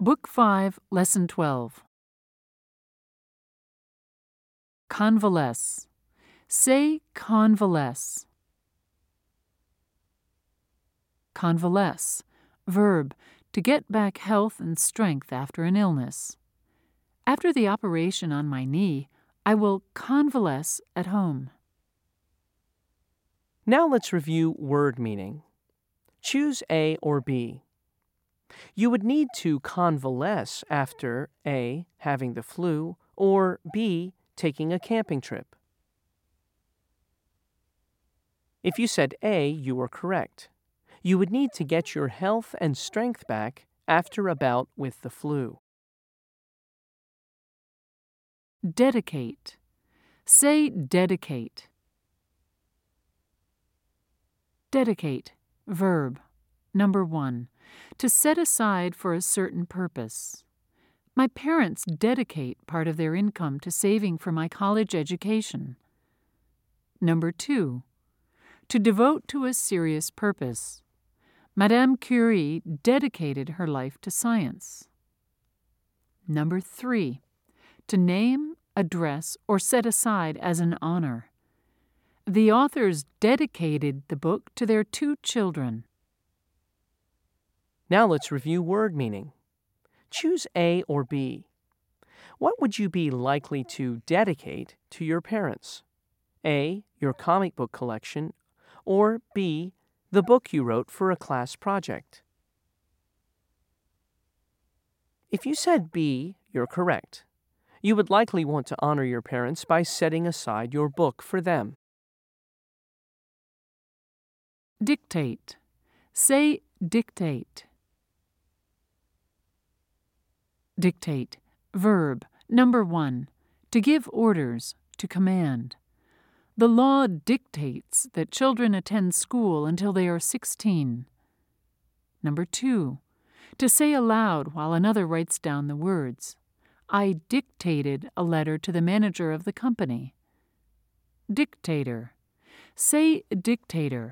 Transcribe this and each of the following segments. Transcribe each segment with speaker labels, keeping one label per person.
Speaker 1: Book 5, Lesson 12. Convalesce. Say convalesce. Convalesce. Verb, to get back health and strength after an illness. After the operation on my knee, I will convalesce at home.
Speaker 2: Now let's review word meaning. Choose A or B. You would need to convalesce after A, having the flu, or B, taking a camping trip. If you said A, you were correct. You would need to get your health and strength back after a bout with the flu.
Speaker 1: Dedicate. Say dedicate. Dedicate. Verb. Number 1. To set aside for a certain purpose. My parents dedicate part of their income to saving for my college education. Number 2. To devote to a serious purpose. Madame Curie dedicated her life to science. Number 3. To name, address, or set aside as an honor. The authors dedicated the book to their 2 children.
Speaker 2: Now let's review word meaning. Choose A or B. What would you be likely to dedicate to your parents? A, your comic book collection, or B, the book you wrote for a class project? If you said B, you're correct. You would likely want to honor your parents by setting aside your book for them.
Speaker 1: Dictate. Say dictate. Dictate. Verb. Number 1. To give orders, to command. The law dictates that children attend school until they are 16. Number 2. To say aloud while another writes down the words. I dictated a letter to the manager of the company. Dictator. Say dictator.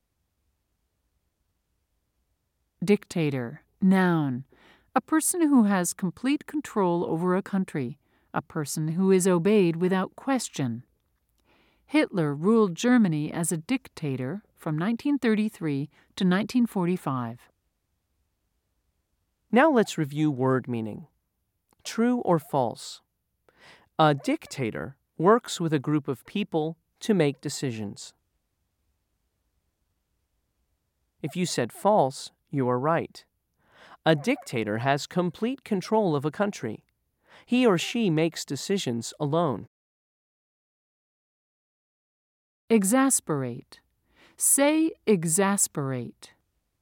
Speaker 1: Dictator. Noun. A person who has complete control over a country. A person who is obeyed without question. Hitler ruled Germany as a dictator from 1933 to 1945.
Speaker 2: Now let's review word meaning. True or false? A dictator works with a group of people to make decisions. If you said false, you are right. A dictator has complete control of a country. He or she makes decisions alone.
Speaker 1: Exasperate. Say exasperate.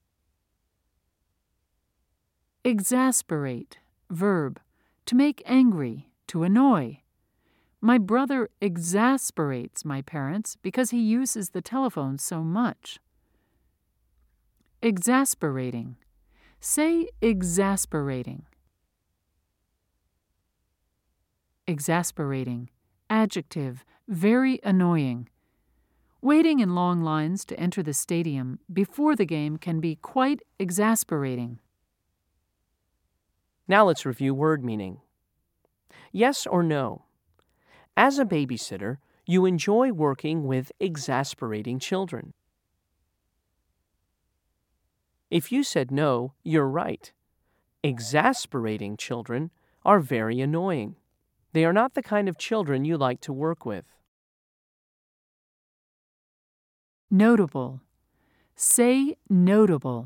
Speaker 1: Exasperate. Verb. To make angry, to annoy. My brother exasperates my parents because he uses the telephone so much. Exasperating. Say exasperating. Exasperating. Adjective. Very annoying. Waiting in long lines to enter the stadium before the game can be quite exasperating.
Speaker 2: Now let's review word meaning. Yes or no? As a babysitter, you enjoy working with exasperating children. If you said no, you're right. Exasperating children are very annoying. They are not the kind of children you like to work with.
Speaker 1: Notable. Say notable.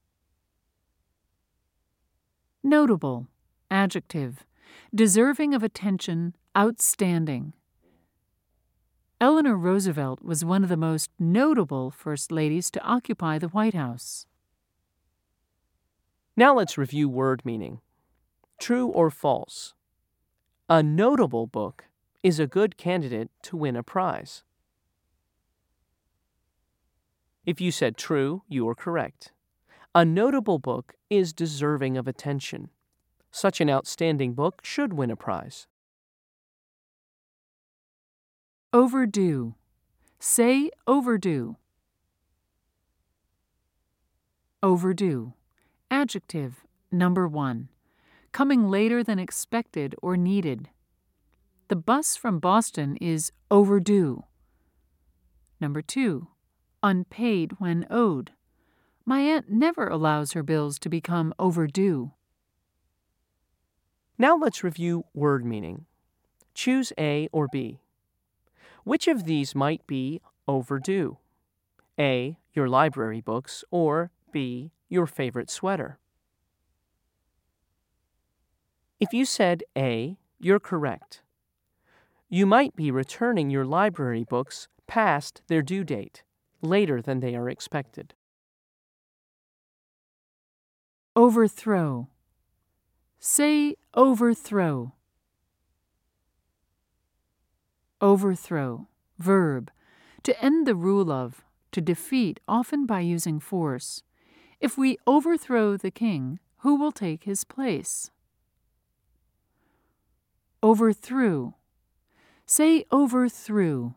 Speaker 1: Notable. Adjective. Deserving of attention, outstanding. Eleanor Roosevelt was one of the most notable first ladies to occupy the White House.
Speaker 2: Now let's review word meaning. True or false? A notable book is a good candidate to win a prize. If you said true, you are correct. A notable book is deserving of attention. Such an outstanding book should win a prize.
Speaker 1: Overdue. Say overdue. Overdue. Adjective. Number 1. coming later than expected or needed. The bus from Boston is overdue. Number 2, unpaid when owed. My aunt never allows her bills to become overdue.
Speaker 2: Now let's review word meaning. Choose A or B. Which of these might be overdue? A, your library books, or B, your favorite sweater? If you said A, you're correct. You might be returning your library books past their due date, later than they are expected.
Speaker 1: Overthrow. Say overthrow. Overthrow, verb, to end the rule of, to defeat, often by using force. If we overthrow the king, who will take his place? Overthrew. Say overthrew.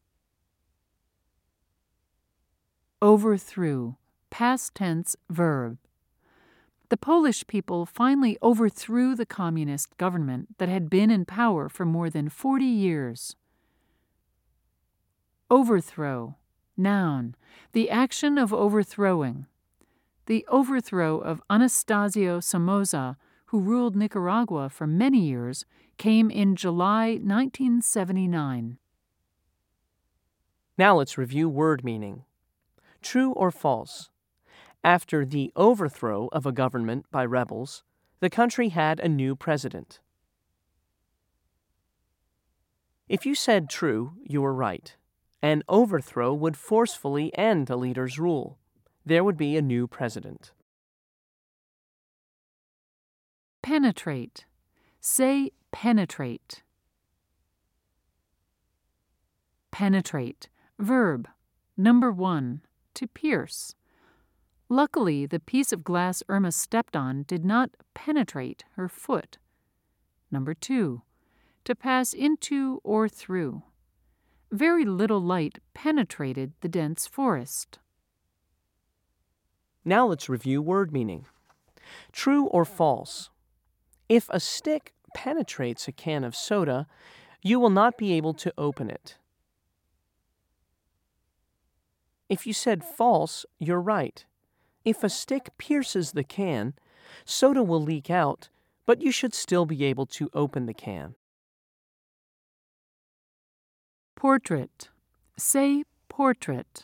Speaker 1: Overthrew, past tense verb. The Polish people finally overthrew the communist government that had been in power for more than 40 years. Overthrow, noun, the action of overthrowing. The overthrow of Anastasio Somoza, who ruled Nicaragua for many years, came in July 1979.
Speaker 2: Now let's review word meaning. True or false? After the overthrow of a government by rebels, the country had a new president. If you said true, you were right. An overthrow would forcefully end a leader's rule. There would be a new president.
Speaker 1: Penetrate. Say penetrate. Penetrate, verb. Number 1, to pierce. Luckily, the piece of glass Irma stepped on did not penetrate her foot. Number 2, to pass into or through. Very little light penetrated the dense forest.
Speaker 2: Now let's review word meaning. True or false? If a stick penetrates a can of soda, you will not be able to open it. If you said false, you're right. If a stick pierces the can, soda will leak out, but you should still be able to open the can.
Speaker 1: Portrait. Say portrait.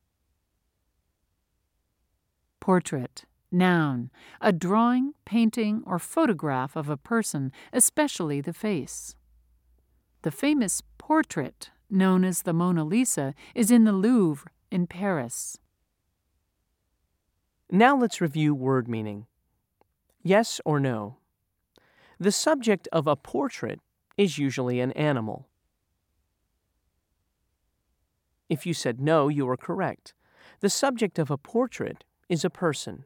Speaker 1: Portrait, noun, a drawing, painting, or photograph of a person, especially the face. The famous portrait, known as the Mona Lisa, is in the Louvre in Paris.
Speaker 2: Now let's review word meaning. Yes or no? The subject of a portrait is usually an animal. If you said no, you are correct. The subject of a portrait is a person.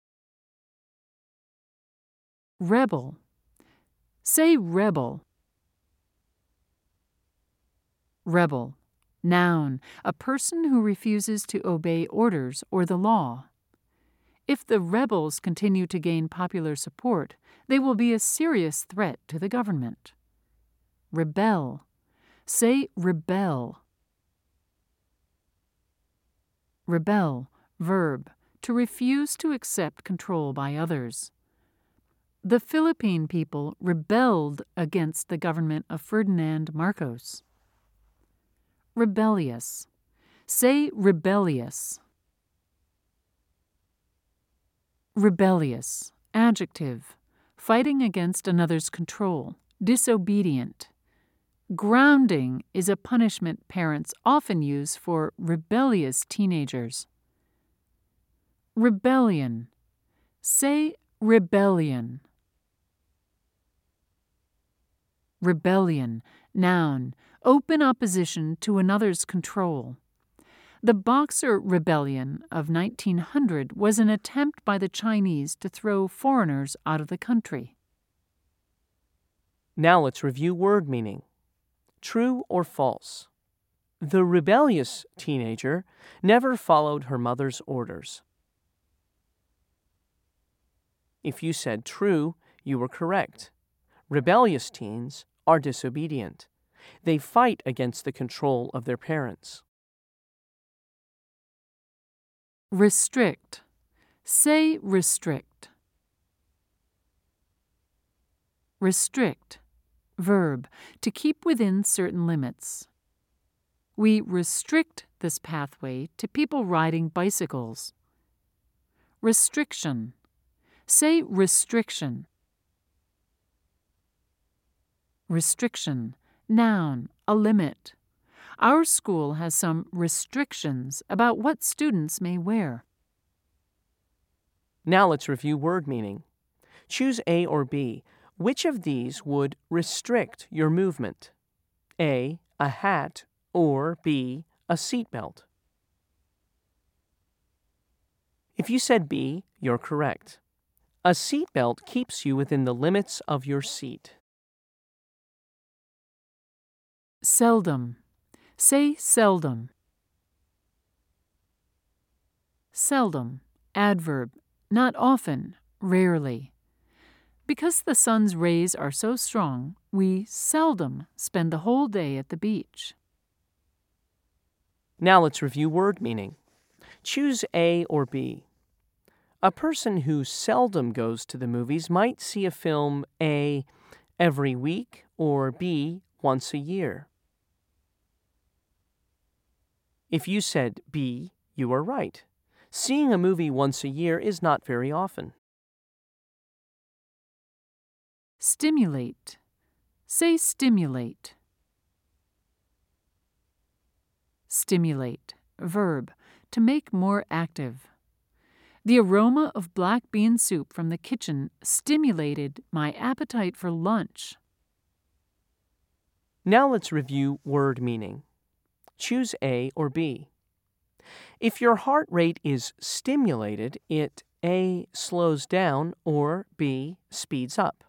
Speaker 1: Rebel. Say rebel. Rebel, noun, a person who refuses to obey orders or the law. If the rebels continue to gain popular support, they will be a serious threat to the government. Rebel. Say rebel. Rebel, verb, to refuse to accept control by others. The Philippine people rebelled against the government of Ferdinand Marcos. Rebellious. Say rebellious. Rebellious, adjective, fighting against another's control, disobedient. Grounding is a punishment parents often use for rebellious teenagers. Rebellion. Say rebellion. Rebellion, noun, open opposition to another's control. The Boxer Rebellion of 1900 was an attempt by the Chinese to throw foreigners out of the country.
Speaker 2: Now let's review word meaning. True or false? The rebellious teenager never followed her mother's orders. If you said true, you were correct. Rebellious teens are disobedient. They fight against the control of their parents.
Speaker 1: Restrict. Say restrict. Restrict. Verb. To keep within certain limits. We restrict this pathway to people riding bicycles. Restriction. Say restriction. Restriction. Noun. A limit. Our school has some restrictions about what students may wear.
Speaker 2: Now let's review word meaning. Choose A or B. Which of these would restrict your movement? A hat, or B, a seatbelt? If you said B, you're correct. A seatbelt keeps you within the limits of your seat.
Speaker 1: Seldom. Say seldom. Seldom. Adverb. Not often, rarely. Because the sun's rays are so strong, we seldom spend the whole day at the beach.
Speaker 2: Now let's review word meaning. Choose A or B. A person who seldom goes to the movies might see a film A, every week, or B, once a year. If you said B, you are right. Seeing a movie once a year is not very often.
Speaker 1: Stimulate. Say stimulate. Stimulate. Verb. To make more active. The aroma of black bean soup from the kitchen stimulated my appetite for lunch.
Speaker 2: Now let's review word meaning. Choose A or B. If your heart rate is stimulated, it A, slows down, or B, speeds up.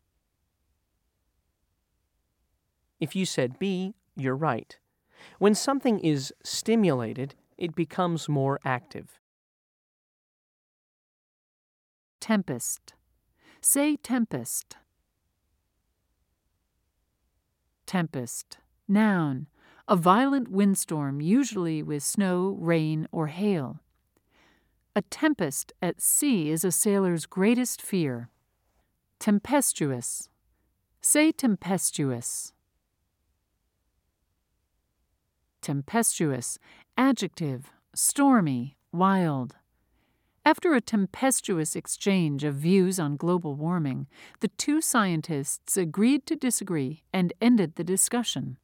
Speaker 2: If you said B, you're right. When something is stimulated, it becomes more active.
Speaker 1: Tempest. Say tempest. Tempest. Noun. A violent windstorm, usually with snow, rain, or hail. A tempest at sea is a sailor's greatest fear. Tempestuous. Say tempestuous. Tempestuous. Adjective. Stormy, wild. After a tempestuous exchange of views on global warming, the two scientists agreed to disagree and ended the discussion.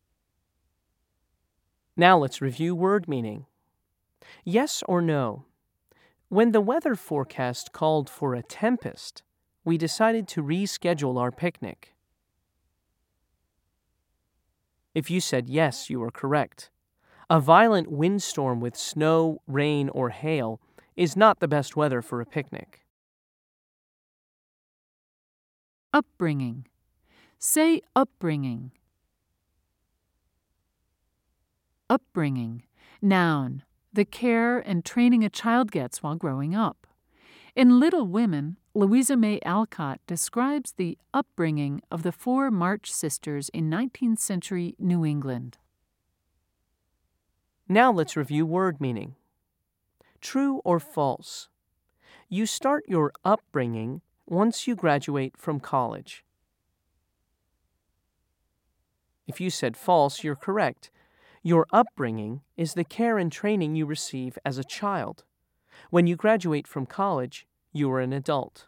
Speaker 2: Now let's review word meaning. Yes or no. When the weather forecast called for a tempest, we decided to reschedule our picnic. If you said yes, you are correct. A violent windstorm with snow, rain, or hail is not the best weather for a picnic.
Speaker 1: Upbringing. Say upbringing. Upbringing. Noun. The care and training a child gets while growing up. In Little Women, Louisa May Alcott describes the upbringing of the 4 March sisters in 19th century New England.
Speaker 2: Now let's review word meaning. True or false? You start your upbringing once you graduate from college. If you said false, you're correct. Your upbringing is the care and training you receive as a child. When you graduate from college, you are an adult.